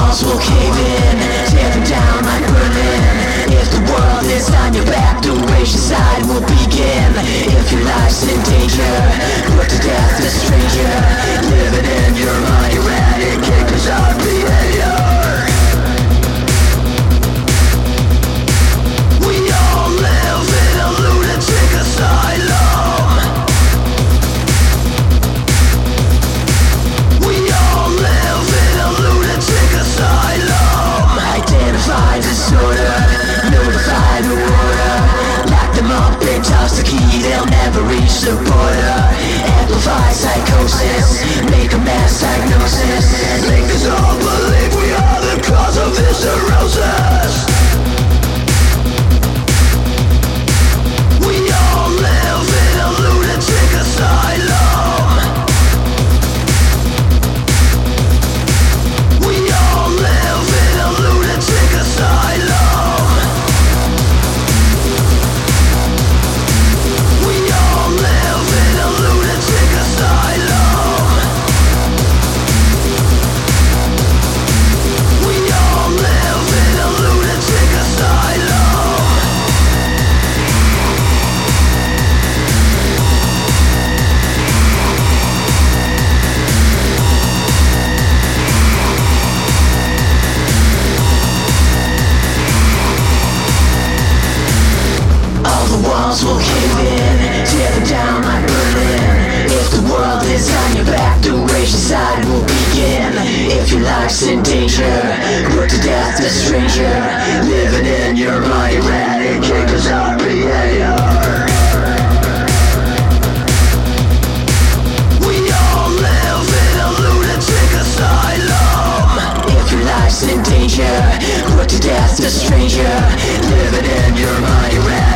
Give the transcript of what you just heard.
walls will cave in, tear them down like Berlin. If the world is on your back, the regicide will begin. If your life's in danger, put to death a stranger. Living in your mind, eradicate bizarre behavior. We all live in a lunatic asylum. We all live in a lunatic asylum. Identify disorder, notify the warder. Lock them up and toss the key, they'll never reach the border. Amplify psychosis, make a mass diagnosis, and make us all believe we are the cause of this cirrhosis. We all live in a lunatic asylum. We all live in a lunatic asylum. We all live in a lunatic asylum. We all live in a lunatic asylum. All the walls will cave in, tear them down like Berlin. If the world is on your back, the regicide will begin. If your life's in danger, put to death a stranger. Living in your mind, eradicate bizarre behavior. We all live in a lunatic asylum. If your life's in danger, put to death a stranger. Living in your mind, eradicate